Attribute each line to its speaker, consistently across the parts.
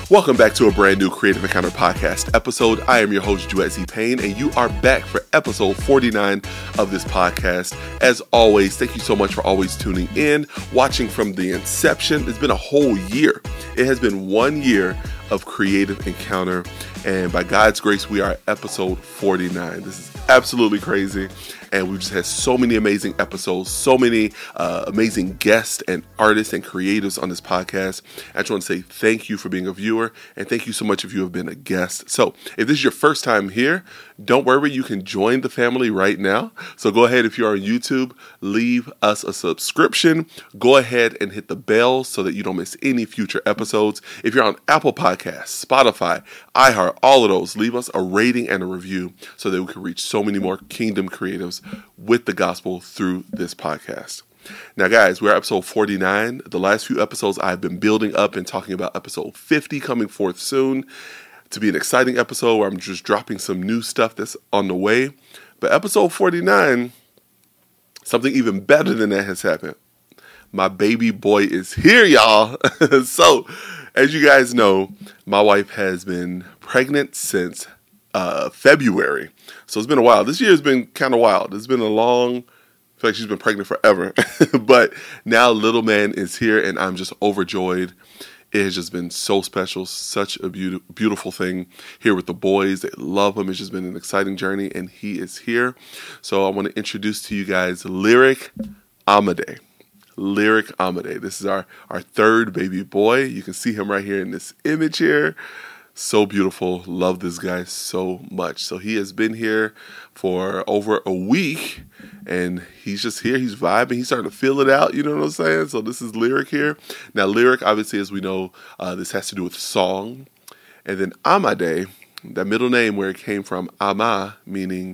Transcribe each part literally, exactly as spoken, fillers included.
Speaker 1: Welcome back to a brand new Creative Encounter podcast episode. I am your host, Duet Z. Payne, and you are back for episode forty-nine of this podcast. As always, thank you so much for always tuning in, watching from the inception. It's been a whole year. It has been one year of Creative Encounter, and by God's grace, we are at episode forty-nine. This is absolutely crazy. And we've just had so many amazing episodes, so many uh, amazing guests and artists and creatives on this podcast. I just want to say thank you for being a viewer, and thank you so much if you have been a guest. So if this is your first time here, don't worry, you can join the family right now. So go ahead, if you're on YouTube, leave us a subscription. Go ahead and hit the bell so that you don't miss any future episodes. If you're on Apple Podcasts, Spotify, iHeart, all of those, leave us a rating and a review so that we can reach so many more kingdom creatives with the gospel through this podcast. Now, guys, we're at episode forty-nine. The last few episodes I've been building up and talking about episode fifty coming forth soon to be an exciting episode where I'm just dropping some new stuff that's on the way. But episode forty-nine, something even better than that has happened. My baby boy is here, y'all. So, as you guys know, my wife has been pregnant since uh, February. So it's been a while. This year has been kind of wild. It's been a long, I feel like she's been pregnant forever. But now little man is here, and I'm just overjoyed. It has just been so special, such a beautiful, beautiful thing here with the boys. They love him. It's just been an exciting journey, and he is here. So I want to introduce to you guys Lyric Amade. Lyric Amade. This is our, our third baby boy. You can see him right here in this image here. So beautiful. Love this guy so much. So he has been here for over a week, and he's just here. He's vibing. He's starting to feel it out. You know what I'm saying? So this is Lyric here. Now, Lyric, obviously, as we know, uh, this has to do with song. And then Amade, that middle name where it came from, Ama, meaning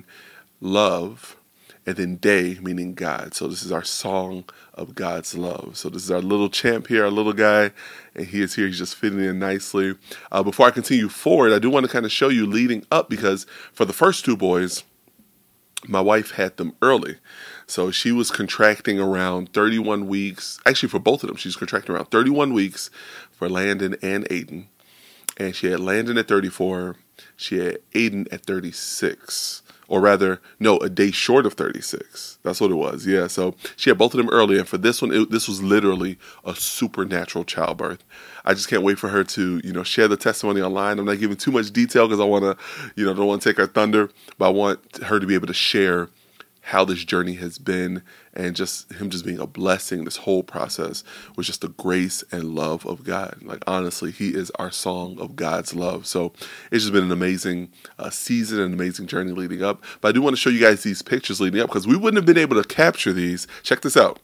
Speaker 1: love, and then Day, meaning God. So this is our song of God's love. So this is our little champ here, our little guy, and he is here. He's just fitting in nicely. Uh, before I continue forward, I do want to kind of show you leading up, because for the first two boys, my wife had them early. So she was contracting around thirty-one weeks. Actually, for both of them, she was contracting around thirty-one weeks for Landon and Aiden. And she had Landon at thirty-four. She had Aiden at thirty-six. Or rather, no, a day short of thirty-six. That's what it was. Yeah, so she had both of them early. And for this one, it, this was literally a supernatural childbirth. I just can't wait for her to, you know, share the testimony online. I'm not giving too much detail because I want to, you know, don't want to take her thunder. But I want her to be able to share how this journey has been, and just him just being a blessing. This whole process was just the grace and love of God. Like, honestly, he is our song of God's love. So it's just been an amazing uh, season, an amazing journey leading up. But I do want to show you guys these pictures leading up, because we wouldn't have been able to capture these. Check this out.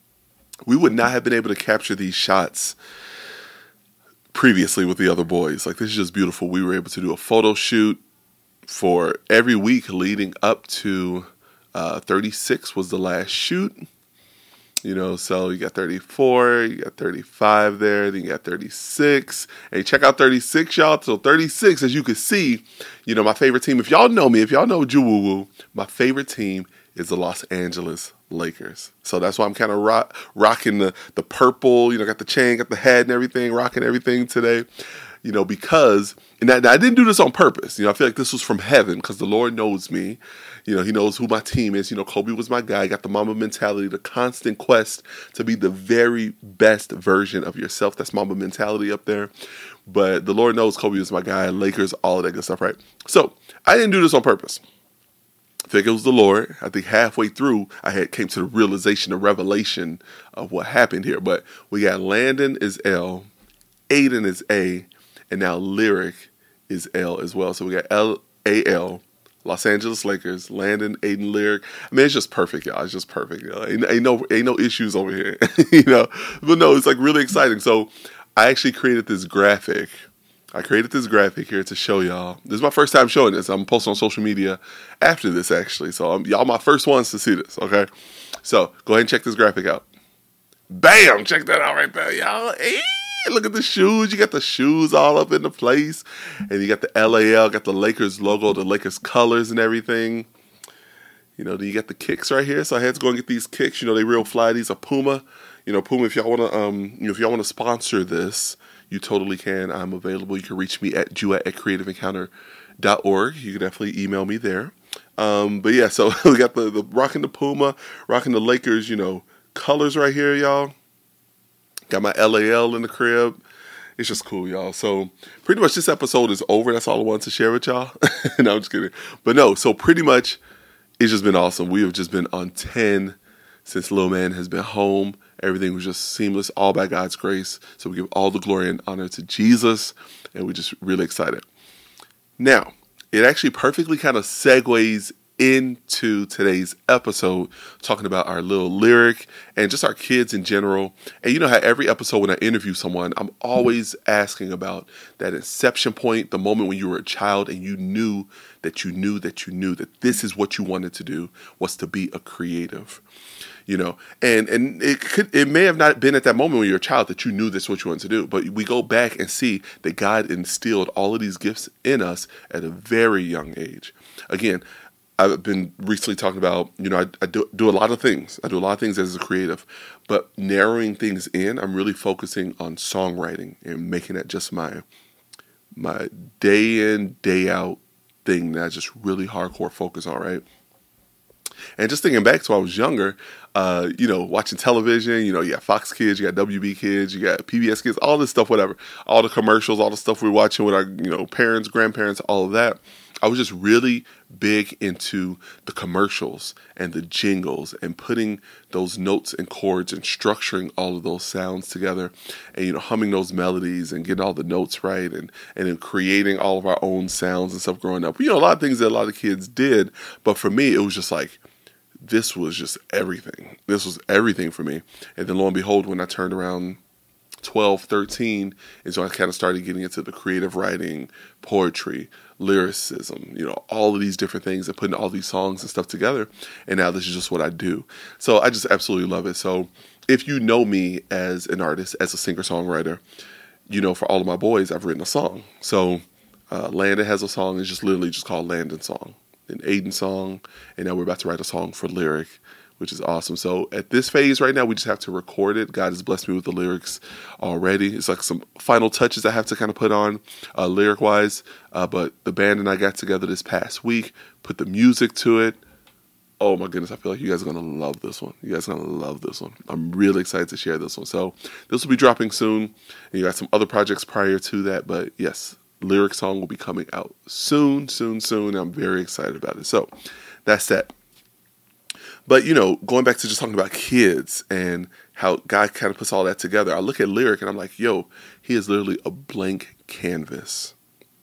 Speaker 1: We would not have been able to capture these shots previously with the other boys. Like, this is just beautiful. We were able to do a photo shoot for every week leading up to Uh, thirty-six was the last shoot, you know, so you got thirty-four, you got thirty-five there, then you got thirty-six. Hey, check out thirty-six, y'all. So thirty-six, as you can see, you know, my favorite team, if y'all know me, if y'all know Juwoo, my favorite team is the Los Angeles Lakers. So that's why I'm kind of rock, rocking the, the purple, you know, got the chain, got the hat and everything, rocking everything today. You know, because, and I, I didn't do this on purpose. You know, I feel like this was from heaven, because the Lord knows me. You know, he knows who my team is. You know, Kobe was my guy. Got the Mamba mentality, the constant quest to be the very best version of yourself. That's Mamba mentality up there. But the Lord knows Kobe was my guy, Lakers, all of that good stuff, right? So I didn't do this on purpose. I think it was the Lord. I think halfway through, I had came to the realization, the revelation of what happened here. But we got Landon is L, Aiden is A, and now Lyric is L as well. So we got L A L, Los Angeles Lakers, Landon, Aiden, Lyric. I mean, it's just perfect, y'all. It's just perfect. Y'all. Ain't, ain't no ain't no issues over here, you know. But no, it's like really exciting. So I actually created this graphic. I created this graphic here to show y'all. This is my first time showing this. I'm posting on social media after this, actually. So I'm, y'all my first ones to see this, okay? So go ahead and check this graphic out. Bam! Check that out right there, y'all. Hey, look at the shoes. You got the shoes all up in the place. And you got the L A L, got the Lakers logo, the Lakers colors and everything. You know, then you got the kicks right here. So I had to go and get these kicks. You know, they real fly. These are Puma. You know, Puma, if y'all want to, um, you know, if y'all want to sponsor this, you totally can. I'm available. You can reach me at Jewett at creative encounter dot org. You can definitely email me there. Um, but yeah, so we got the, the rocking the Puma, rocking the Lakers, you know, colors right here, y'all. Got my L A L in the crib. It's just cool, y'all. So pretty much this episode is over. That's all I wanted to share with y'all. No, I'm just kidding. But no, so pretty much it's just been awesome. We have just been on ten since Lil Man has been home. Everything was just seamless, all by God's grace. So we give all the glory and honor to Jesus, and we're just really excited. Now, it actually perfectly kind of segues into today's episode, talking about our little lyric and just our kids in general. And you know how every episode when I interview someone, I'm always asking about that inception point, the moment when you were a child and you knew that you knew that you knew that this is what you wanted to do, was to be a creative. You know, and, and it could, it may have not been at that moment when you were a child that you knew this is what you wanted to do, but we go back and see that God instilled all of these gifts in us at a very young age. Again, I've been recently talking about, you know, I, I do, do a lot of things. I do a lot of things as a creative, but narrowing things in, I'm really focusing on songwriting and making that just my, my day in, day out thing that I just really hardcore focus on, right? And just thinking back to when I was younger, uh, you know, watching television, you know, you got Fox Kids, you got W B Kids, you got P B S Kids, all this stuff, whatever. All the commercials, all the stuff we were watching with our, you know, parents, grandparents, all of that. I was just really big into the commercials and the jingles and putting those notes and chords and structuring all of those sounds together and, you know, humming those melodies and getting all the notes right and, and then creating all of our own sounds and stuff growing up. You know, a lot of things that a lot of kids did, but for me, it was just like, this was just everything. This was everything for me. And then lo and behold, when I turned around twelve, thirteen, and so I kind of started getting into the creative writing, poetry, lyricism, you know, all of these different things and putting all these songs and stuff together. And now this is just what I do. So I just absolutely love it. So if you know me as an artist, as a singer-songwriter, you know, for all of my boys, I've written a song. So uh, Landon has a song. It's just literally just called Landon Song. An Aiden song, and now we're about to write a song for Lyric, which is awesome. So at this phase right now, we just have to record it. God has blessed me with the lyrics already. It's like some final touches I have to kind of put on uh, lyric-wise, uh, but the band and I got together this past week, put the music to it. Oh my goodness, I feel like you guys are going to love this one. You guys are going to love this one. I'm really excited to share this one. So this will be dropping soon, and you got some other projects prior to that, but yes, Lyric song will be coming out soon, soon, soon. I'm very excited about it. So that's that. But, you know, going back to just talking about kids and how God kind of puts all that together, I look at Lyric and I'm like, yo, he is literally a blank canvas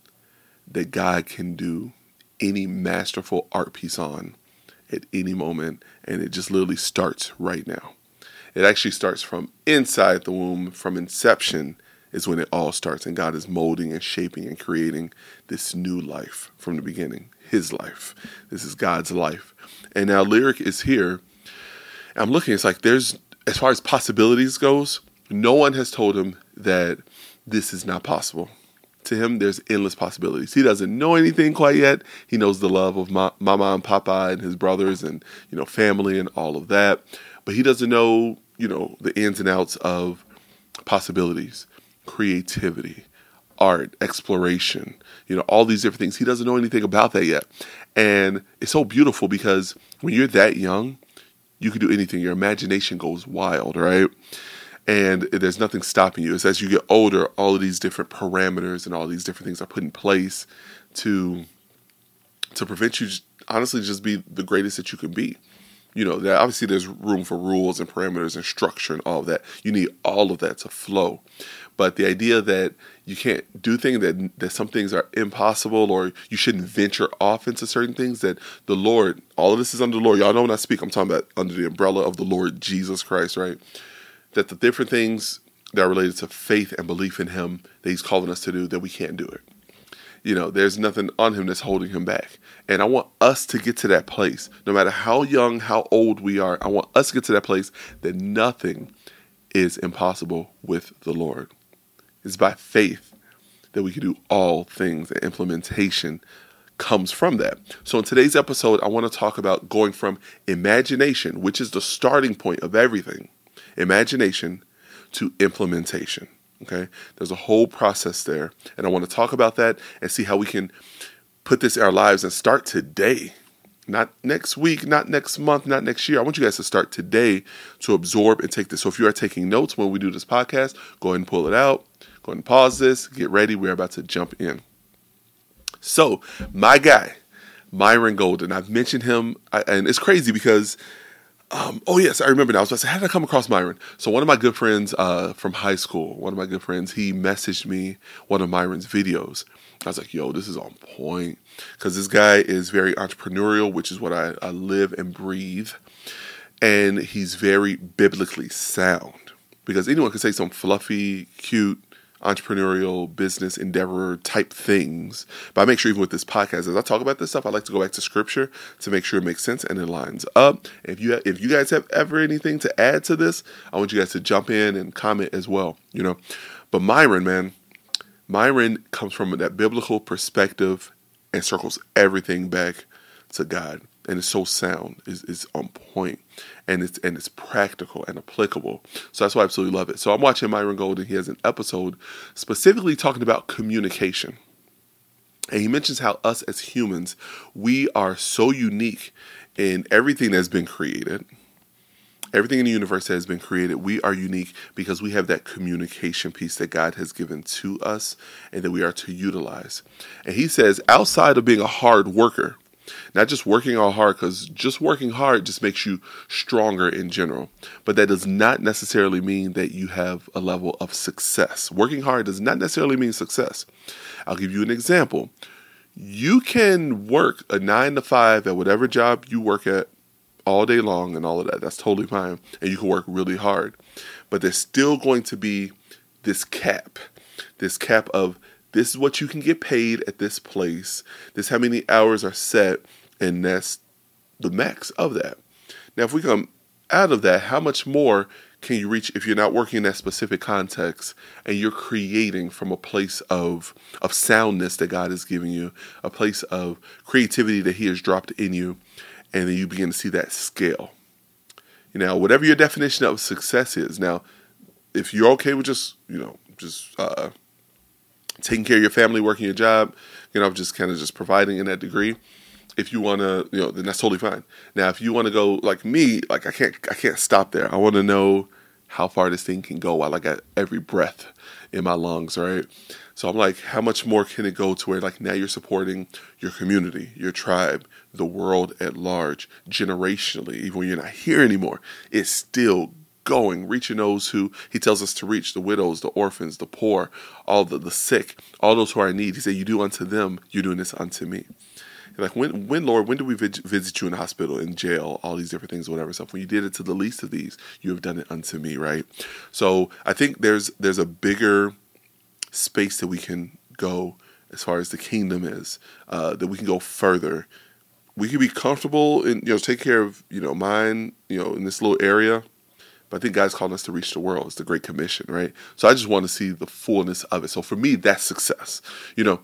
Speaker 1: that God can do any masterful art piece on at any moment. And it just literally starts right now. It actually starts from inside the womb, from inception is when it all starts, and God is molding and shaping and creating this new life from the beginning, his life. This is God's life. And now Lyric is here. I'm looking, it's like there's, as far as possibilities goes, no one has told him that this is not possible. To him, there's endless possibilities. He doesn't know anything quite yet. He knows the love of ma- Mama and Papa and his brothers and, you know, family and all of that. But he doesn't know, you know, the ins and outs of possibilities, creativity, art, exploration, you know, all these different things. He doesn't know anything about that yet. And it's so beautiful because when you're that young, you can do anything. Your imagination goes wild, right? And there's nothing stopping you. It's as you get older, all of these different parameters and all these different things are put in place to to prevent you, honestly, just be the greatest that you can be. You know, that obviously there's room for rules and parameters and structure and all of that. You need all of that to flow. But the idea that you can't do things, that, that some things are impossible, or you shouldn't venture off into certain things, that the Lord, all of this is under the Lord. Y'all know when I speak, I'm talking about under the umbrella of the Lord Jesus Christ, right? That the different things that are related to faith and belief in him that he's calling us to do, that we can't do it. You know, there's nothing on him that's holding him back. And I want us to get to that place, no matter how young, how old we are. I want us to get to that place that nothing is impossible with the Lord. It's by faith that we can do all things, and implementation comes from that. So in today's episode, I want to talk about going from imagination, which is the starting point of everything, imagination, to implementation. Okay, there's a whole process there, and I want to talk about that and see how we can put this in our lives and start today. Not next week, not next month, not next year. I want you guys to start today to absorb and take this. So if you are taking notes when we do this podcast, go ahead and pull it out. Go ahead and pause this. Get ready. We're about to jump in. So my guy, Myron Golden, I've mentioned him, and it's crazy because, um, oh yes, I remember now. I was about to say, how did I come across Myron? So one of my good friends uh, from high school, one of my good friends, he messaged me one of Myron's videos. I was like, yo, this is on point, because this guy is very entrepreneurial, which is what I, I live and breathe, and he's very biblically sound, because anyone can say some fluffy, cute, entrepreneurial business endeavor type things, but I make sure even with this podcast, as I talk about this stuff, I like to go back to scripture to make sure it makes sense and it lines up. If you if you guys have ever anything to add to this, I want you guys to jump in and comment as well, you know. But Myron, man, Myron comes from that biblical perspective and circles everything back to God, and it's so sound, is is on point, and it's and it's practical and applicable. So that's why I absolutely love it. So I'm watching Myron Golden. He has an episode specifically talking about communication, and he mentions how us as humans, we are so unique in everything that's been created. Everything in the universe that has been created, we are unique because we have that communication piece that God has given to us and that we are to utilize. And he says, outside of being a hard worker, not just working all hard, because just working hard just makes you stronger in general, but that does not necessarily mean that you have a level of success. Working hard does not necessarily mean success. I'll give you an example. You can work a nine to five at whatever job you work at all day long and all of that. That's totally fine. And you can work really hard. But there's still going to be this cap, this cap of this is what you can get paid at this place. This is how many hours are set, and that's the max of that. Now, if we come out of that, how much more can you reach if you're not working in that specific context and you're creating from a place of, of soundness that God is giving you, a place of creativity that he has dropped in you, and then you begin to see that scale. You know, whatever your definition of success is. Now, if you're okay with just, you know, just uh, taking care of your family, working your job, you know, just kind of just providing in that degree, if you want to, you know, then that's totally fine. Now, if you want to go like me, like I can't, I can't stop there. I want to know how far this thing can go while I got every breath in my lungs, right? So I'm like, how much more can it go to where like now you're supporting your community, your tribe, the world at large, generationally, even when you're not here anymore, it's still going, reaching those who he tells us to reach, the widows, the orphans, the poor, all the, the sick, all those who are in need. He said, you do unto them, you're doing this unto me. Like, when, when, Lord, when did we visit you in the hospital, in jail, all these different things, whatever stuff? When you did it to the least of these, you have done it unto me, right? So I think there's there's a bigger space that we can go as far as the kingdom is, uh, that we can go further. We can be comfortable and, you know, take care of, you know, mine, you know, in this little area. But I think God's calling us to reach the world. It's the Great Commission, right? So I just want to see the fullness of it. So for me, that's success, you know.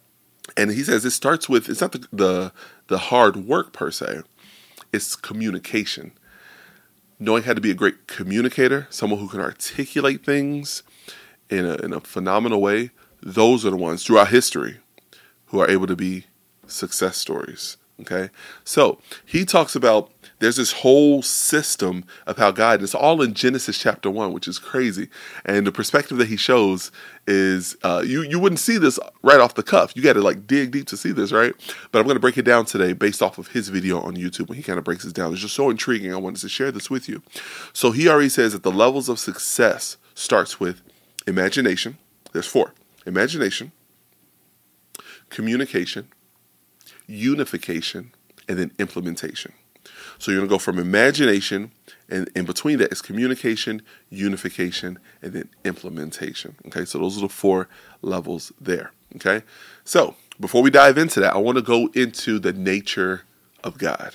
Speaker 1: And he says it starts with, it's not the, the the hard work per se, it's communication. Knowing how to be a great communicator, someone who can articulate things in a, in a phenomenal way, those are the ones throughout history who are able to be success stories, okay? So he talks about, there's this whole system of how God, it's all in Genesis chapter one, which is crazy. And the perspective that he shows is, uh, you, you wouldn't see this right off the cuff. You got to like dig deep to see this, right? But I'm going to break it down today based off of his video on YouTube when he kind of breaks this down. It's just so intriguing. I wanted to share this with you. So he already says that the levels of success starts with imagination. There's four. Imagination, communication, unification, and then implementation. So you're going to go from imagination, and in between that is communication, unification, and then implementation. Okay, so those are the four levels there. Okay, so before we dive into that, I want to go into the nature of God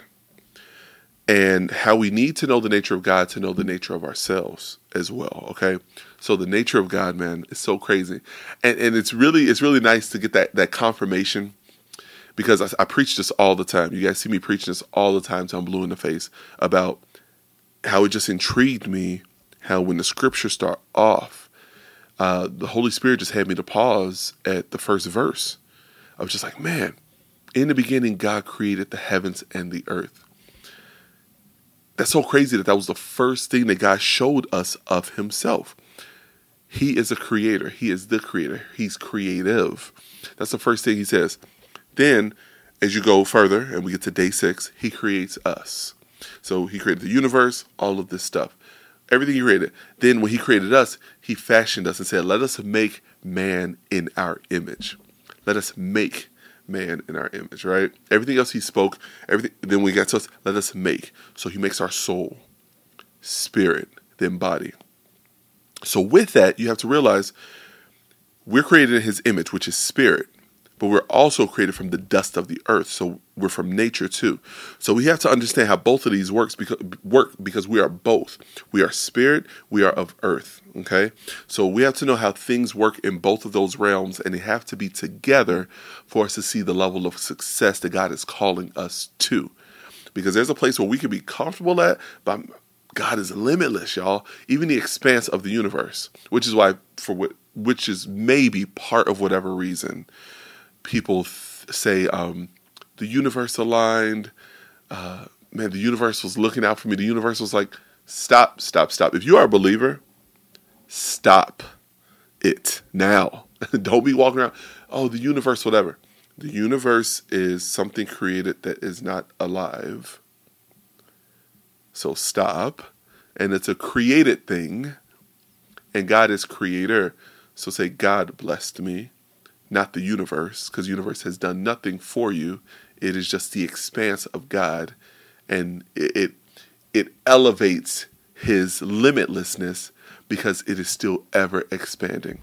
Speaker 1: and how we need to know the nature of God to know the nature of ourselves as well. Okay, so the nature of God, man, is so crazy, and and it's really it's really nice to get that that confirmation. Because I, I preach this all the time. You guys see me preaching this all the time till I'm blue in the face about how it just intrigued me how when the scriptures start off, uh, the Holy Spirit just had me to pause at the first verse. I was just like, man, in the beginning, God created the heavens and the earth. That's so crazy that that was the first thing that God showed us of himself. He is a creator. He is the creator. He's creative. That's the first thing he says. Then, as you go further and we get to day six, he creates us. So he created the universe, all of this stuff. Everything he created. Then when he created us, he fashioned us and said, let us make man in our image. Let us make man in our image, right? Everything else he spoke, everything. Then we got to us, let us make. So he makes our soul, spirit, then body. So with that, you have to realize we're created in his image, which is spirit, but we're also created from the dust of the earth. So we're from nature too. So we have to understand how both of these works because, work because we are both. We are spirit, we are of earth, okay? So we have to know how things work in both of those realms, and they have to be together for us to see the level of success that God is calling us to. Because there's a place where we can be comfortable at, but God is limitless, y'all. Even the expanse of the universe, which is why, for what, which is maybe part of whatever reason, people th- say um, the universe aligned. Uh, man, the universe was looking out for me. The universe was like, stop, stop, stop. If you are a believer, stop it now. Don't be walking around, oh, the universe, whatever. The universe is something created that is not alive. So stop. And it's a created thing. And God is creator. So say, God blessed me, not the universe, because the universe has done nothing for you. It is just the expanse of God. And it it, it elevates his limitlessness because it is still ever expanding.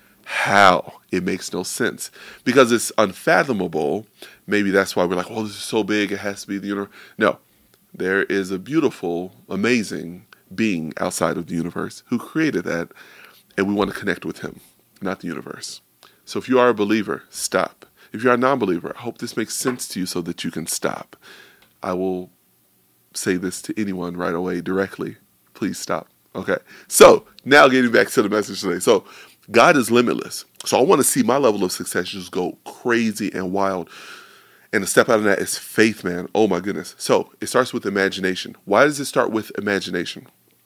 Speaker 1: How? It makes no sense. Because it's unfathomable. Maybe that's why we're like, oh, this is so big, it has to be the universe. No. There is a beautiful, amazing being outside of the universe who created that, and we want to connect with him, not the universe. So if you are a believer, stop. If you are a non-believer, I hope this makes sense to you so that you can stop. I will say this to anyone right away directly. Please stop. Okay. So now getting back to the message today. So God is limitless. So I want to see my level of success just go crazy and wild. And the step out of that is faith, man. Oh my goodness. So it starts with imagination. Why does it start with imagination?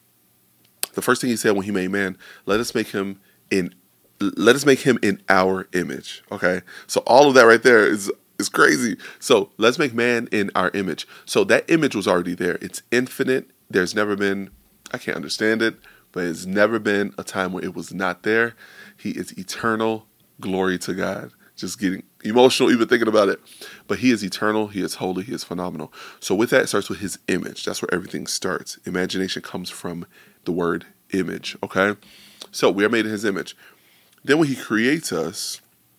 Speaker 1: The first thing he said when he made man, let us make him in, let us make him in our image. Okay. So all of that right there is, is crazy. So let's make man in our image. So that image was already there. It's infinite. There's never been, I can't understand it, but it's never been a time where it was not there. He is eternal. Glory to God. Just getting emotional even thinking about it. But he is eternal. He is holy. He is phenomenal. So with that, it starts with his image. That's where everything starts. Imagination comes from the word image. Okay. So we are made in his image. Then when he creates us,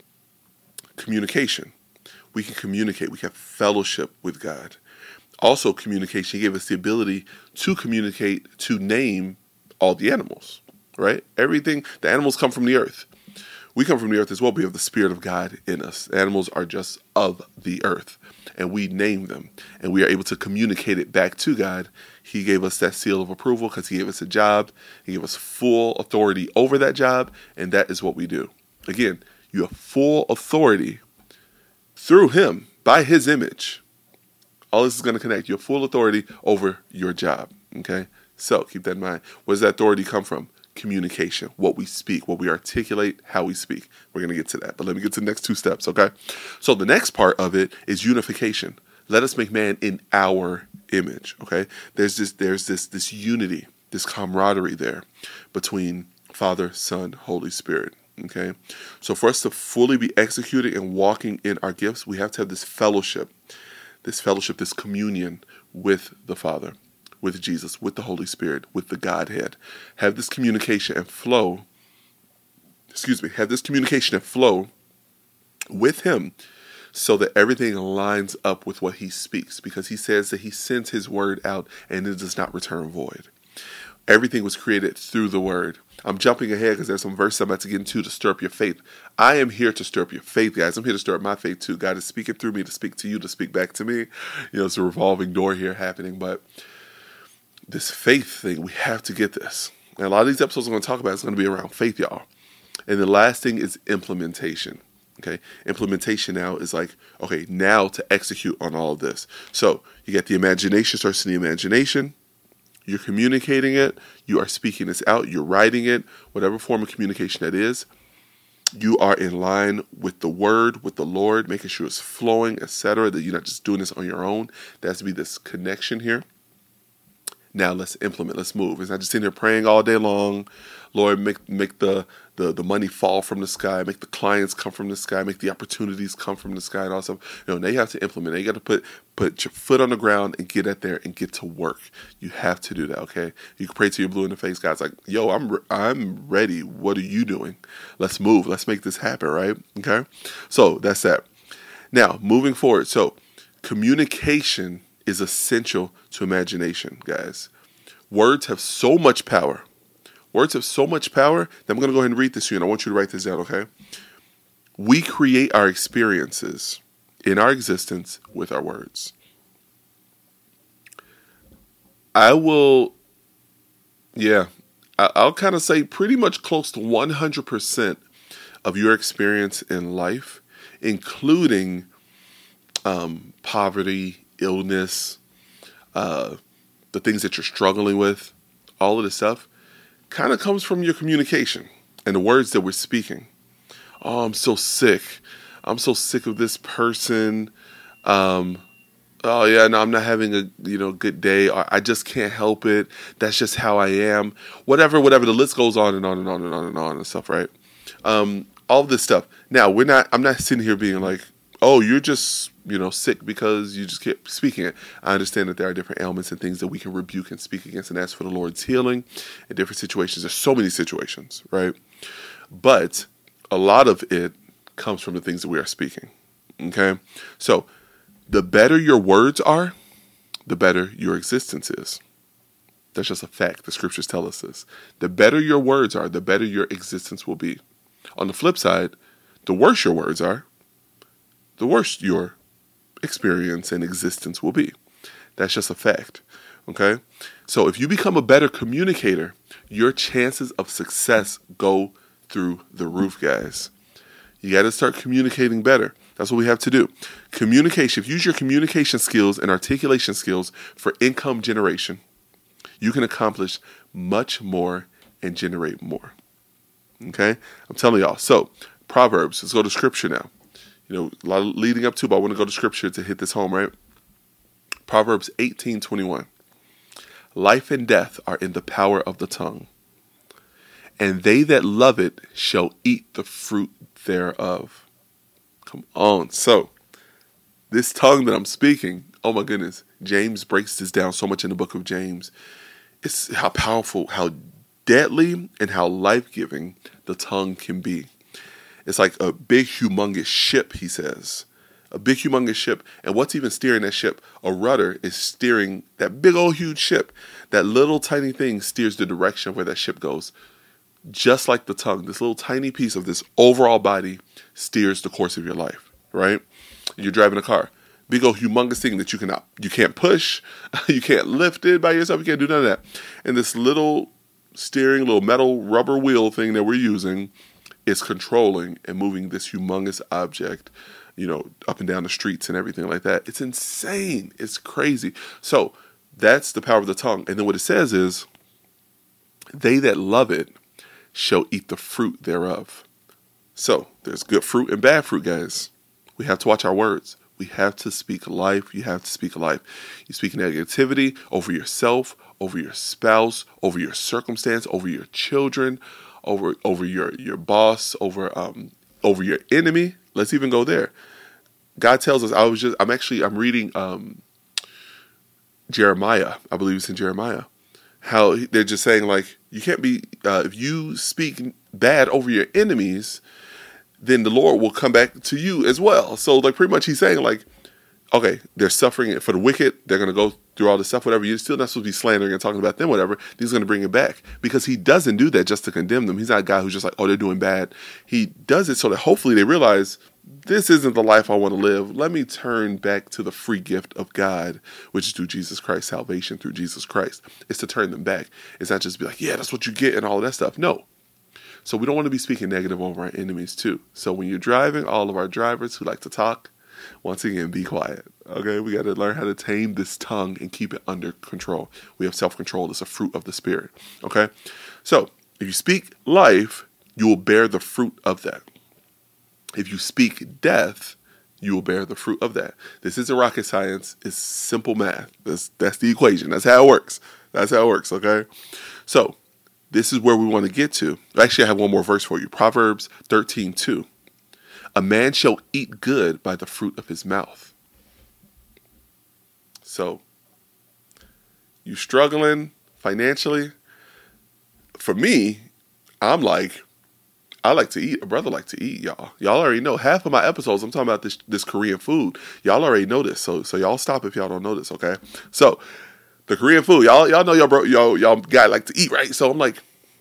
Speaker 1: communication. We can communicate. We can have fellowship with God. Also communication. He gave us the ability to communicate, to name all the animals, right? Everything, the animals come from the earth. We come from the earth as well. We have the Spirit of God in us. Animals are just of the earth, and we name them, and we are able to communicate it back to God. He gave us that seal of approval because he gave us a job. He gave us full authority over that job, and that is what we do. Again, you have full authority through him, by his image. All this is going to connect. You have full authority over your job, okay? So keep that in mind. Where does that authority come from? Communication, what we speak, what we articulate, how we speak. We're going to get to that, but let me get to the next two steps, okay? So the next part of it is unification. Let us make man in our image, okay? There's this, there's this, this unity, this camaraderie there between Father, Son, Holy Spirit, okay? So for us to fully be executing and walking in our gifts, we have to have this fellowship, this fellowship, this communion with the Father, with Jesus, with the Holy Spirit, with the Godhead. Have this communication and flow, excuse me, have this communication and flow with him so that everything lines up with what he speaks, because he says that he sends his word out and it does not return void. Everything was created through the word. I'm jumping ahead because there's some verses I'm about to get into to stir up your faith. I am here to stir up your faith, guys. I'm here to stir up my faith too. God is speaking through me to speak to you, to speak back to me. You know, it's a revolving door here happening, but this faith thing, we have to get this. And a lot of these episodes I'm going to talk about is going to be around faith, y'all. And the last thing is implementation. Okay, implementation now is like, okay, now to execute on all of this. So you get the imagination, starts in the imagination. You're communicating it. You are speaking this out. You're writing it, whatever form of communication that is. You are in line with the word, with the Lord, making sure it's flowing, et cetera, that you're not just doing this on your own. There has to be this connection here. Now let's implement, let's move. It's not just sitting there praying all day long. Lord, make make the, the, the money fall from the sky, make the clients come from the sky, make the opportunities come from the sky and all stuff. You know, now you have to implement. Now you got to put put your foot on the ground and get out there and get to work. You have to do that, okay? You can pray till you're blue in the face. God's like, yo, I'm re- I'm ready. What are you doing? Let's move. Let's make this happen, right? Okay? So that's that. Now, moving forward. So communication is essential to imagination, guys. Words have so much power. Words have so much power that I'm going to go ahead and read this to you, and I want you to write this down, okay? We create our experiences in our existence with our words. I will, yeah, I'll kind of say pretty much close to one hundred percent of your experience in life, including um, poverty, illness, uh, the things that you're struggling with, all of this stuff, kind of comes from your communication and the words that we're speaking. Oh, I'm so sick. I'm so sick of this person. Um, oh yeah, no, I'm not having a you know good day. Or I just can't help it. That's just how I am. Whatever, whatever. The list goes on and on and on and on and on and stuff, right? Um, all of this stuff. Now, we're not. I'm not sitting here being like, oh, you're just you know sick because you just keep speaking it. I understand that there are different ailments and things that we can rebuke and speak against and ask for the Lord's healing in different situations. There's so many situations, right? But a lot of it comes from the things that we are speaking. Okay, so the better your words are, the better your existence is. That's just a fact. The scriptures tell us this. The better your words are, the better your existence will be. On the flip side, the worse your words are, the worse your experience and existence will be. That's just a fact. Okay? So if you become a better communicator, your chances of success go through the roof, guys. You got to start communicating better. That's what we have to do. Communication. If you use your communication skills and articulation skills for income generation, you can accomplish much more and generate more. Okay? I'm telling y'all. So, Proverbs. Let's go to scripture now. You know, a lot of leading up to, but I want to go to scripture to hit this home, right? Proverbs eighteen twenty-one. Life and death are in the power of the tongue, and they that love it shall eat the fruit thereof. Come on. So, this tongue that I'm speaking, oh my goodness, James breaks this down so much in the book of James. It's how powerful, how deadly, and how life-giving the tongue can be. It's like a big, humongous ship, he says. A big, humongous ship. And what's even steering that ship? A rudder is steering that big old huge ship. That little tiny thing steers the direction of where that ship goes. Just like the tongue, this little tiny piece of this overall body steers the course of your life, right? You're driving a car. Big old humongous thing that you cannot, you can't push, you can't lift it by yourself, you can't do none of that. And this little steering, little metal rubber wheel thing that we're using is controlling and moving this humongous object, you know, up and down the streets and everything like that. It's insane. It's crazy. So that's the power of the tongue. And then what it says is, they that love it shall eat the fruit thereof. So there's good fruit and bad fruit, guys. We have to watch our words. We have to speak life. You have to speak life. You speak negativity over yourself, over your spouse, over your circumstance, over your children, over over your, your boss, over um over your enemy. Let's even go there. God tells us, I was just I'm actually I'm reading um Jeremiah. I believe it's in Jeremiah. How they're just saying, like, you can't be uh, if you speak bad over your enemies, then the Lord will come back to you as well. So, like, pretty much he's saying, like, okay, they're suffering for the wicked. They're going to go through all this stuff, whatever. You're still not supposed to be slandering and talking about them, whatever. He's going to bring it back because he doesn't do that just to condemn them. He's not a guy who's just like, oh, they're doing bad. He does it so that hopefully they realize this isn't the life I want to live. Let me turn back to the free gift of God, which is through Jesus Christ, salvation through Jesus Christ. It's to turn them back. It's not just be like, yeah, that's what you get and all of that stuff. No. So we don't want to be speaking negative over our enemies too. So when you're driving, all of our drivers who like to talk, once again, be quiet. Okay, we got to learn how to tame this tongue and keep it under control. We have self-control. It's a fruit of the Spirit. Okay, so if you speak life, you will bear the fruit of that. If you speak death, you will bear the fruit of that. This isn't rocket science. It's simple math. That's, that's the equation. That's how it works. That's how it works, okay? So this is where we want to get to. Actually, I have one more verse for you. Proverbs thirteen two. A man shall eat good by the fruit of his mouth. So, you struggling financially? For me, I'm like, I like to eat. A brother like to eat, y'all. Y'all already know. Half of my episodes, I'm talking about this this Korean food. Y'all already know this. So so y'all stop if y'all don't know this, okay? So the Korean food, y'all y'all know y'all bro y'all y'all guy like to eat, right? So I'm like,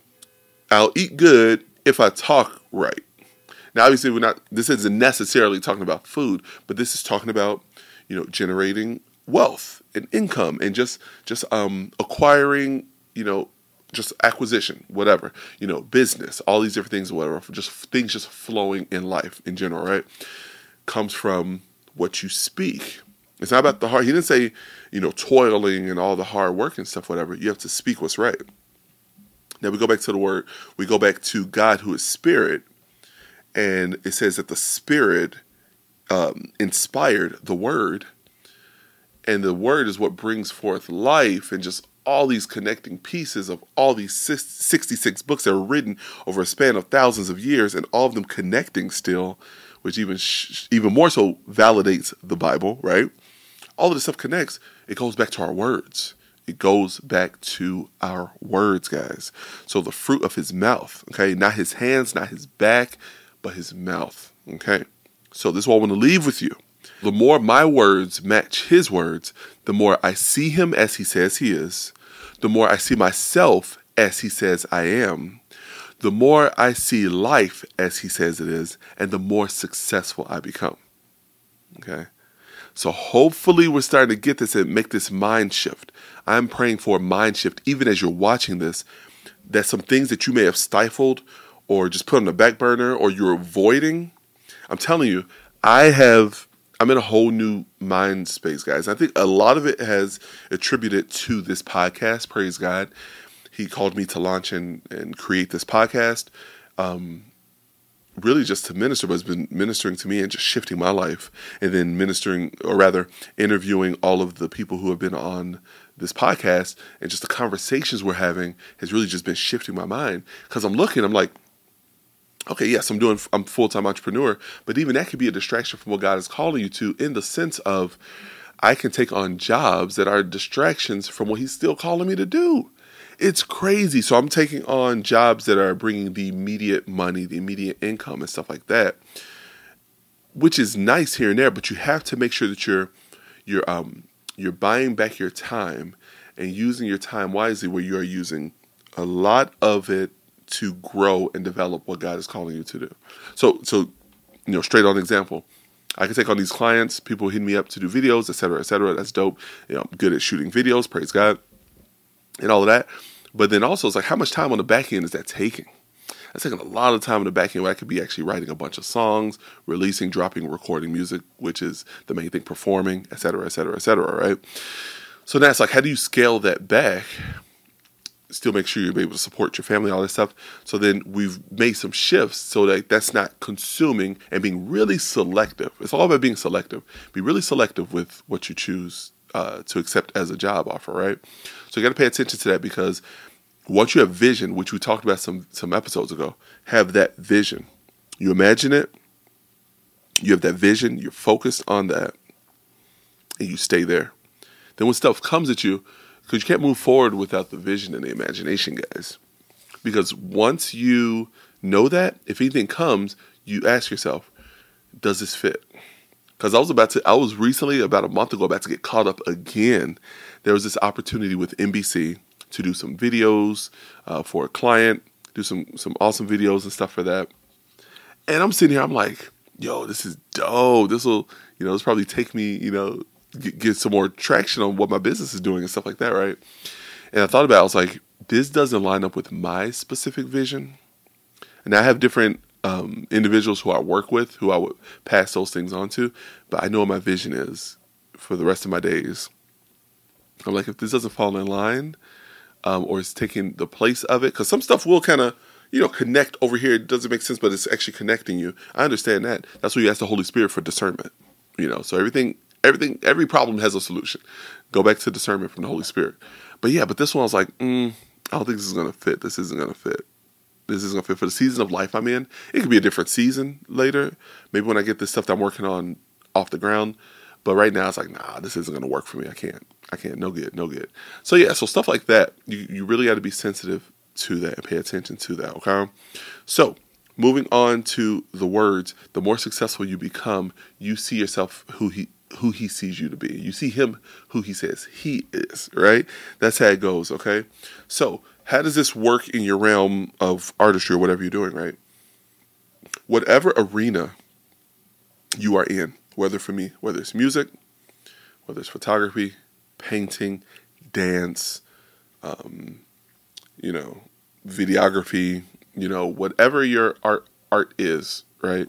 Speaker 1: I'll eat good if I talk right. Now obviously we're not this isn't necessarily talking about food, but this is talking about, you know, generating wealth and income and just just um acquiring, you know, just acquisition, whatever, you know, business, all these different things, whatever, just things just flowing in life in general, right? Comes from what you speak. It's not about the hard, he didn't say, you know, toiling and all the hard work and stuff, whatever. You have to speak what's right. Now we go back to the word, we go back to God who is spirit, and it says that the Spirit um, inspired the word, and the word is what brings forth life and just all these connecting pieces of all these sixty-six books that were written over a span of thousands of years, and all of them connecting still, which even sh- even more so validates the Bible, right? All of this stuff connects. It goes back to our words. It goes back to our words, guys. So the fruit of his mouth, okay? Not his hands, not his back, but his mouth, okay? So this is what I want to leave with you. The more my words match his words, the more I see him as he says he is, the more I see myself as he says I am, the more I see life as he says it is, and the more successful I become. Okay? So hopefully we're starting to get this and make this mind shift. I'm praying for a mind shift, even as you're watching this, that some things that you may have stifled or just put on the back burner or you're avoiding, I'm telling you, I have... I'm in a whole new mind space, guys. I think a lot of it has attributed to this podcast. Praise God. He called me to launch and, and create this podcast, um, really just to minister, but it's been ministering to me and just shifting my life, and then ministering, or rather interviewing all of the people who have been on this podcast, and just the conversations we're having has really just been shifting my mind, because I'm looking, I'm like, okay, yes, I'm doing, I'm a full-time entrepreneur, but even that could be a distraction from what God is calling you to, in the sense of I can take on jobs that are distractions from what he's still calling me to do. It's crazy. So I'm taking on jobs that are bringing the immediate money, the immediate income and stuff like that, which is nice here and there, but you have to make sure that you're, you're, um, you're buying back your time and using your time wisely, where you are using a lot of it to grow and develop what God is calling you to do. So, so, you know, straight on example, I can take on these clients, people hitting me up to do videos, et cetera, et cetera. That's dope. You know, I'm good at shooting videos, praise God, and all of that. But then also it's like, how much time on the back end is that taking? That's taking a lot of time on the back end where I could be actually writing a bunch of songs, releasing, dropping, recording music, which is the main thing, performing, et cetera, et cetera, et cetera, right? So that's like, how do you scale that back? Still make sure you're able to support your family, all that stuff. So then we've made some shifts so that that's not consuming, and being really selective. It's all about being selective. Be really selective with what you choose uh, to accept as a job offer, right? So you got to pay attention to that, because once you have vision, which we talked about some, some episodes ago, have that vision. You imagine it, you have that vision, you're focused on that, and you stay there. Then when stuff comes at you, because you can't move forward without the vision and the imagination, guys. Because once you know that, if anything comes, you ask yourself, does this fit? Because I was about to, I was recently, about a month ago, about to get caught up again. There was this opportunity with N B C to do some videos uh, for a client, do some, some awesome videos and stuff for that. And I'm sitting here, I'm like, yo, this is dope. This will, you know, this probably take me, you know, get some more traction on what my business is doing and stuff like that, right? And I thought about it, I was like, this doesn't line up with my specific vision. And I have different um, individuals who I work with who I would pass those things on to. But I know what my vision is for the rest of my days. I'm like, if this doesn't fall in line um, or is taking the place of it, because some stuff will kind of, you know, connect over here. It doesn't make sense, but it's actually connecting you. I understand that. That's why you ask the Holy Spirit for discernment. You know, so everything, everything, every problem has a solution. Go back to discernment from the Holy Spirit. But yeah, but this one I was like, mm, I don't think this is going to fit. This isn't going to fit. This isn't going to fit for the season of life I'm in. It could be a different season later. Maybe when I get this stuff that I'm working on off the ground. But right now it's like, nah, this isn't going to work for me. I can't. I can't. No good. No good. So yeah, so stuff like that, you, you really got to be sensitive to that and pay attention to that, okay? So moving on to the words, the more successful you become, you see yourself who he who he sees you to be. You see him who he says he is, right? That's how it goes, okay? So how does this work in your realm of artistry or whatever you're doing, right? Whatever arena you are in, whether for me, whether it's music, whether it's photography, painting, dance, um, you know, videography, you know, whatever your art art is, right?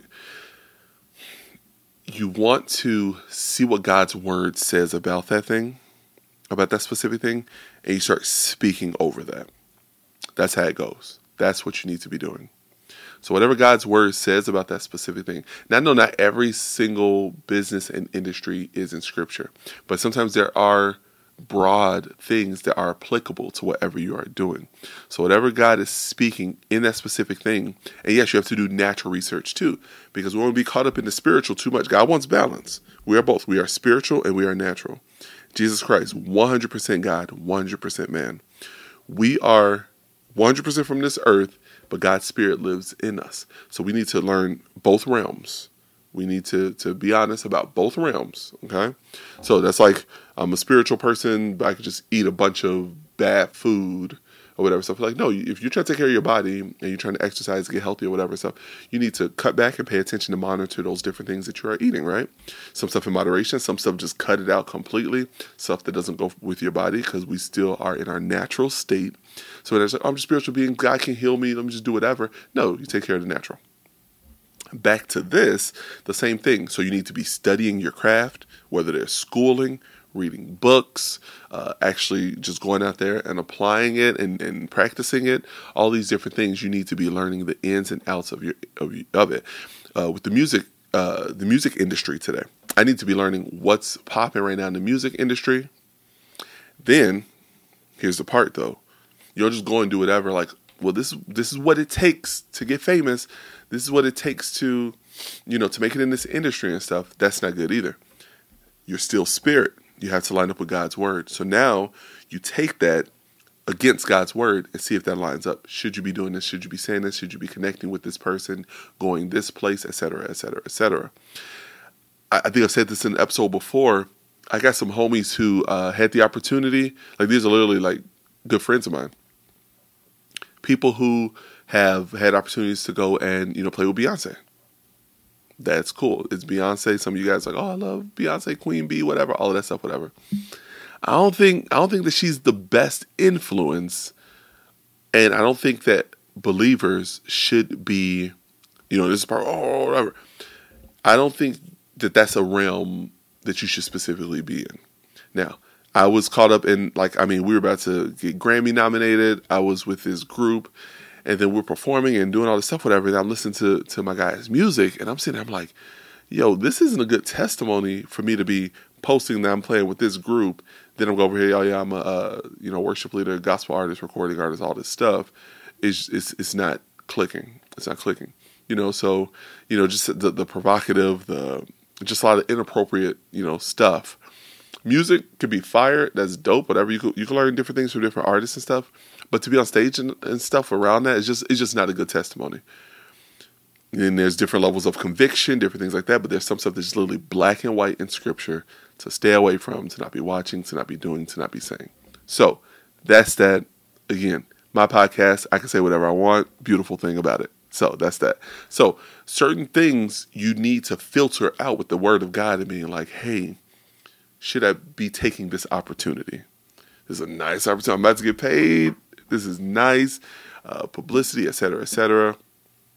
Speaker 1: You want to see what God's word says about that thing, about that specific thing, and you start speaking over that. That's how it goes. That's what you need to be doing. So whatever God's word says about that specific thing. Now, I know not every single business and industry is in Scripture, but sometimes there are broad things that are applicable to whatever you are doing. So whatever God is speaking in that specific thing, and yes, you have to do natural research too, because we won't be caught up in the spiritual too much. God wants balance. We are both. We are spiritual and we are natural. Jesus Christ, one hundred percent God, one hundred percent man. We are one hundred percent from this earth, but God's spirit lives in us. So we need to learn both realms. We need to, to be honest about both realms, okay? So that's like, I'm a spiritual person, but I could just eat a bunch of bad food or whatever stuff. Like, no, if you're trying to take care of your body and you're trying to exercise, get healthy or whatever stuff, you need to cut back and pay attention to monitor those different things that you are eating, right? Some stuff in moderation, some stuff just cut it out completely, stuff that doesn't go with your body because we still are in our natural state. So when it's like, oh, I'm a spiritual being, God can heal me, let me just do whatever. No, you take care of the natural. Back to this, the same thing. So you need to be studying your craft, whether they're schooling, reading books, uh, actually just going out there and applying it and, and practicing it. All these different things, you need to be learning the ins and outs of your of, of it. Uh, with the music, uh, the music industry today, I need to be learning what's popping right now in the music industry. Then, here's the part though. You don't just go and do whatever, like, well, this this is what it takes to get famous. This is what it takes to, you know, to make it in this industry and stuff. That's not good either. You're still spirit. You have to line up with God's word. So now you take that against God's word and see if that lines up. Should you be doing this? Should you be saying this? Should you be connecting with this person, going this place, et cetera, et cetera, et cetera. I, I think I've said this in an episode before. I got some homies who uh, had the opportunity. Like, these are literally like good friends of mine. People who have had opportunities to go and, you know, play with Beyonce. That's cool. It's Beyonce. Some of you guys are like, oh, I love Beyonce, Queen Bee, whatever, all of that stuff, whatever. I don't think I don't think that she's the best influence, and I don't think that believers should be, you know, this is part, oh, whatever. I don't think that that's a realm that you should specifically be in. Now, I was caught up in, like, I mean, we were about to get Grammy nominated. I was with this group, and then we're performing and doing all this stuff, whatever. And I'm listening to, to my guy's music, and I'm sitting there, I'm like, yo, this isn't a good testimony for me to be posting that I'm playing with this group. Then I'm going over here, oh yeah, I'm a uh, you know, worship leader, gospel artist, recording artist, all this stuff. It's it's it's not clicking. It's not clicking. You know, so, you know, just the, the provocative, the just a lot of inappropriate, you know, stuff. Music could be fire, that's dope, whatever. You could, you can learn different things from different artists and stuff. But to be on stage and, and stuff around that, is just it's just not a good testimony. And there's different levels of conviction, different things like that. But there's some stuff that's literally black and white in Scripture to stay away from, to not be watching, to not be doing, to not be saying. So that's that. Again, my podcast, I can say whatever I want. Beautiful thing about it. So that's that. So certain things you need to filter out with the Word of God and being like, hey, should I be taking this opportunity? This is a nice opportunity. I'm about to get paid. This is nice. Uh, publicity, et cetera, et cetera.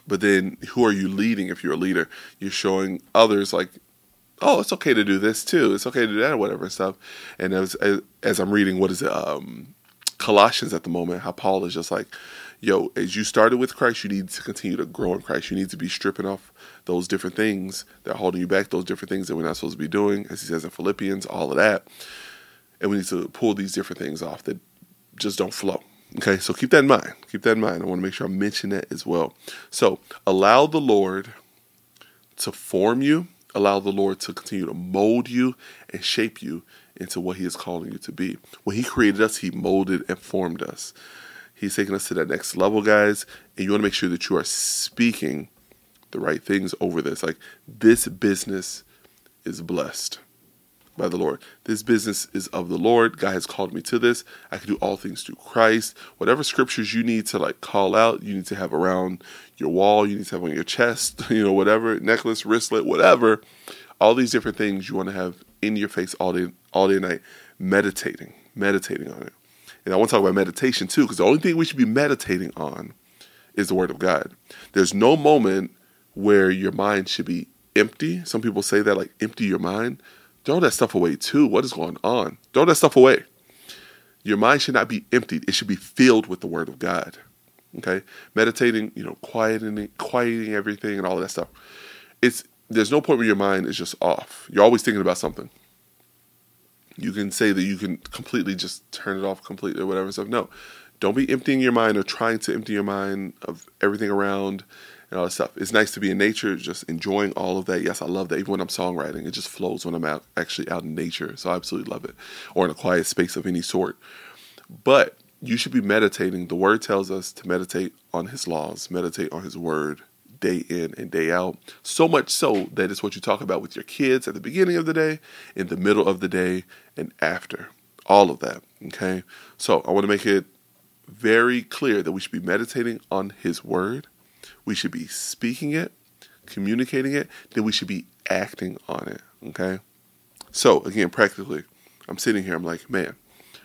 Speaker 1: But then who are you leading if you're a leader? You're showing others like, oh, it's okay to do this too. It's okay to do that or whatever and stuff. And as as, as I'm reading, what is it, um, Colossians at the moment, how Paul is just like, yo, as you started with Christ, you need to continue to grow in Christ. You need to be stripping off those different things that are holding you back, those different things that we're not supposed to be doing, as he says in Philippians, all of that. And we need to pull these different things off that just don't flow. Okay, so keep that in mind. Keep that in mind. I want to make sure I mention that as well. So allow the Lord to form you. Allow the Lord to continue to mold you and shape you into what he is calling you to be. When he created us, he molded and formed us. He's taking us to that next level, guys. And you want to make sure that you are speaking the right things over this. Like, this business is blessed by the Lord. This business is of the Lord. God has called me to this. I can do all things through Christ. Whatever scriptures you need to like call out, you need to have around your wall, you need to have on your chest, you know, whatever, necklace, wristlet, whatever. All these different things you want to have in your face all day, all day and night, meditating, meditating on it. And I want to talk about meditation too, because the only thing we should be meditating on is the Word of God. There's no moment where your mind should be empty. Some people say that, like, empty your mind. Throw that stuff away too. What is going on? Throw that stuff away. Your mind should not be emptied. It should be filled with the Word of God. Okay? Meditating, you know, quieting, quieting everything and all of that stuff. It's there's no point where your mind is just off. You're always thinking about something. You can say that you can completely just turn it off completely or whatever stuff. No. Don't be emptying your mind or trying to empty your mind of everything around and all that stuff. It's nice to be in nature, just enjoying all of that. Yes, I love that. Even when I'm songwriting, it just flows when I'm out, actually out in nature. So I absolutely love it. Or in a quiet space of any sort. But you should be meditating. The Word tells us to meditate on his laws, meditate on his word day in and day out. So much so that it's what you talk about with your kids at the beginning of the day, in the middle of the day, and after. All of that, okay? So I want to make it very clear that we should be meditating on his word. We should be speaking it, communicating it, then we should be acting on it, okay? So, again, practically, I'm sitting here, I'm like, man,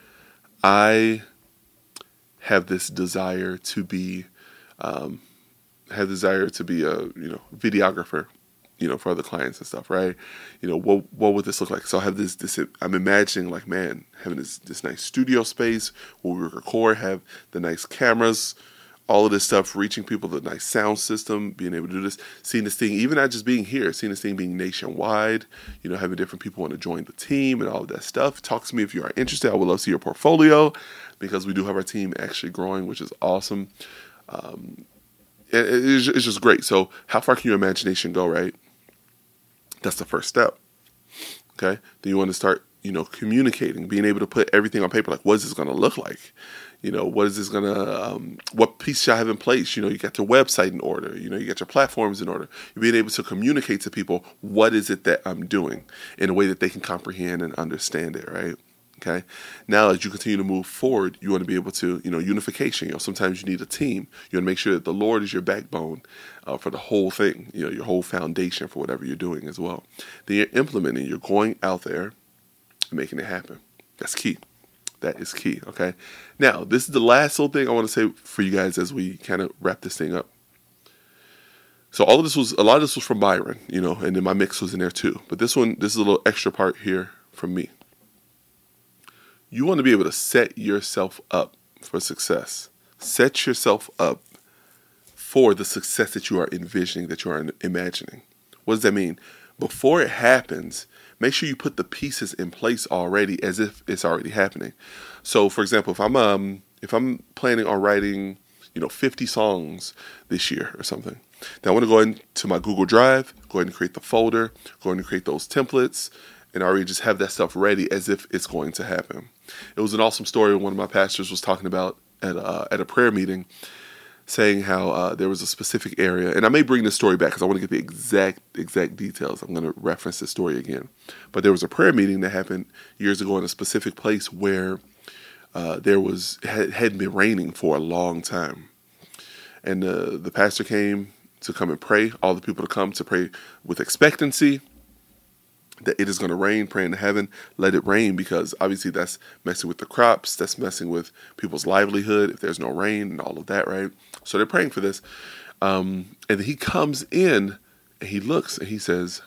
Speaker 1: I have this desire to be, um, have desire to be a, you know, videographer, you know, for other clients and stuff, right? You know, what what would this look like? So I have this, this I'm imagining, like, man, having this, this nice studio space where we record, have the nice cameras, all of this stuff, reaching people, the nice sound system, being able to do this, seeing this thing, even not just being here, seeing this thing being nationwide, you know, having different people want to join the team and all of that stuff. Talk to me if you are interested. I would love to see your portfolio, because we do have our team actually growing, which is awesome. Um, it, it's, it's just great. So how far can your imagination go, right? That's the first step. Okay. Then you want to start, you know, communicating, being able to put everything on paper. Like, what is this going to look like? You know, what is this going to, um, what piece should I have in place? You know, you got your website in order. You know, you got your platforms in order. You're being able to communicate to people, what is it that I'm doing, in a way that they can comprehend and understand it, right? Okay. Now, as you continue to move forward, you want to be able to, you know, unification. You know, sometimes you need a team. You want to make sure that the Lord is your backbone uh, for the whole thing, you know, your whole foundation for whatever you're doing as well. Then you're implementing, you're going out there and making it happen. That's key. That is key, okay? Now, this is the last little thing I want to say for you guys as we kind of wrap this thing up. So all of this was, a lot of this was from Byron, you know, and then my mix was in there too. But this one, this is a little extra part here from me. You want to be able to set yourself up for success. Set yourself up for the success that you are envisioning, that you are imagining. What does that mean? Before it happens, make sure you put the pieces in place already as if it's already happening. So, for example, if I'm um if I'm planning on writing, you know, fifty songs this year or something, then I want to go into my Google Drive, go ahead and create the folder, go ahead and create those templates, and already just have that stuff ready as if it's going to happen. It was an awesome story one of my pastors was talking about at a, at a prayer meeting, saying how uh, there was a specific area, and I may bring this story back because I want to get the exact exact details. I'm going to reference this story again. But there was a prayer meeting that happened years ago in a specific place where uh, there was had, hadn't been raining for a long time. And uh, the pastor came to come and pray, all the people to come to pray with expectancy that it is going to rain, praying to heaven, let it rain, because obviously that's messing with the crops, that's messing with people's livelihood if there's no rain and all of that, right? So they're praying for this. Um, and he comes in and he looks and he says,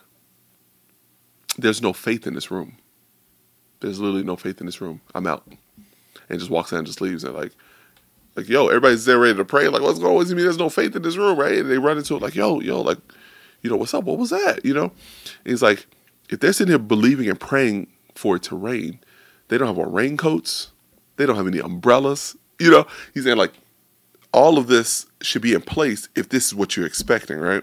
Speaker 1: there's no faith in this room. There's literally no faith in this room. I'm out. And just walks out and just leaves. And like, like, yo, everybody's there ready to pray. Like, what's going on? What does it mean there's no faith in this room, right? And they run into it like, yo, yo, like, you know, what's up? What was that? You know? And he's like, if they're sitting here believing and praying for it to rain, they don't have on raincoats. They don't have any umbrellas. You know? He's saying, like, all of this should be in place if this is what you're expecting, right?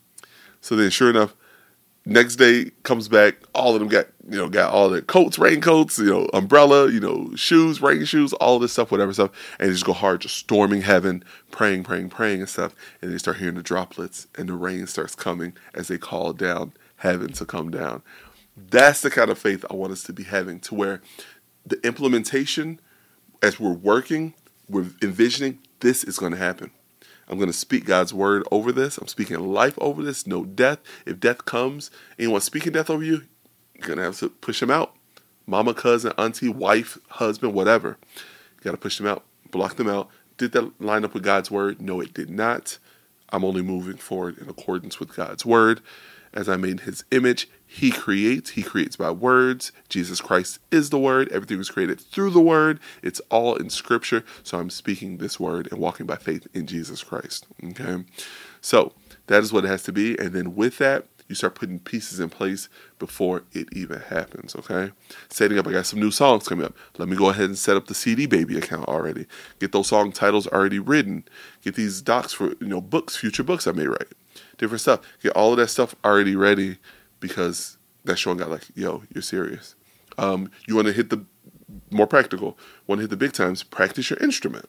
Speaker 1: So then, sure enough, next day comes back, all of them got, you know, got all their coats, raincoats, you know, umbrella, you know, shoes, rain shoes, all this stuff, whatever stuff. And they just go hard, just storming heaven, praying, praying, praying and stuff. And they start hearing the droplets and the rain starts coming as they call down heaven to come down. That's the kind of faith I want us to be having, to where the implementation, as we're working, we're envisioning, this is going to happen. I'm going to speak God's word over this. I'm speaking life over this. No death. If death comes, anyone speaking death over you, you're going to have to push him out. Mama, cousin, auntie, wife, husband, whatever. You got to push them out, block them out. Did that line up with God's word? No, it did not. I'm only moving forward in accordance with God's word. As I made in his image, he creates. He creates by words. Jesus Christ is the word. Everything was created through the word. It's all in scripture. So I'm speaking this word and walking by faith in Jesus Christ. Okay. So that is what it has to be. And then with that, you start putting pieces in place before it even happens. Okay. Setting up, I got some new songs coming up. Let me go ahead and set up the C D Baby account already. Get those song titles already written. Get these docs for, you know, books, future books I may write. Different stuff. Get all of that stuff already ready, because that's showing God like, yo, you're serious. Um, you want to hit the more practical, want to hit the big times, practice your instrument.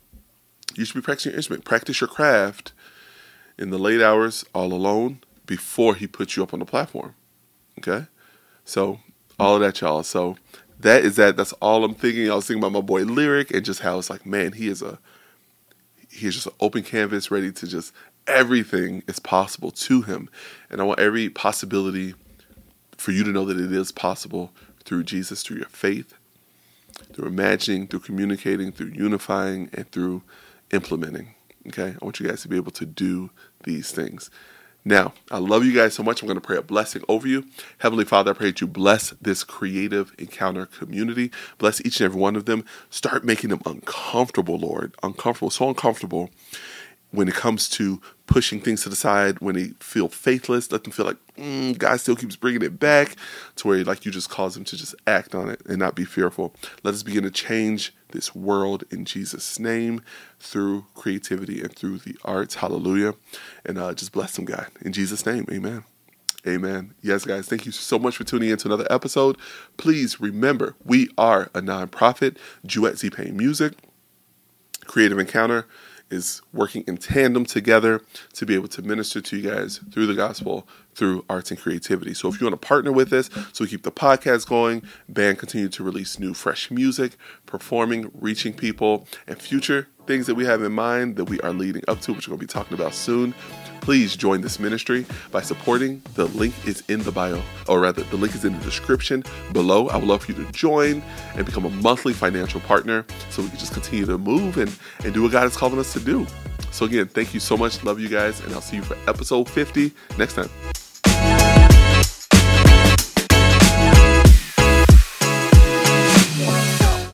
Speaker 1: You should be practicing your instrument. Practice your craft in the late hours all alone before he puts you up on the platform. Okay? So all of that, y'all. So that is that. That's all I'm thinking. I was thinking about my boy Lyric and just how it's like, man, he is a, he is just an open canvas, ready to just, everything is possible to him. And I want every possibility for you to know that it is possible through Jesus, through your faith, through imagining, through communicating, through unifying, and through implementing. Okay? I want you guys to be able to do these things. Now, I love you guys so much. I'm going to pray a blessing over you. Heavenly Father, I pray that you bless this Creative Encounter community. Bless each and every one of them. Start making them uncomfortable, Lord. Uncomfortable, so uncomfortable when it comes to pushing things to the side, when they feel faithless. Let them feel like, mm, God still keeps bringing it back, to where like you just cause them to just act on it and not be fearful. Let us begin to change this world in Jesus' name through creativity and through the arts. Hallelujah. And uh, just bless them, God. In Jesus' name, amen. Amen. Yes, guys, thank you so much for tuning in to another episode. Please remember, we are a nonprofit. Duet Z-Pain Music, Creative Encounter is working in tandem together to be able to minister to you guys through the gospel, through arts and creativity. So if you want to partner with us, so we keep the podcast going, band continue to release new, fresh music, performing, reaching people, and future things that we have in mind that we are leading up to, which we're going to be talking about soon, please join this ministry by supporting. The link is in the bio, or rather, the link is in the description below. I would love for you to join and become a monthly financial partner so we can just continue to move and, and do what God is calling us to do. So again, thank you so much. Love you guys, and I'll see you for episode fifty next time.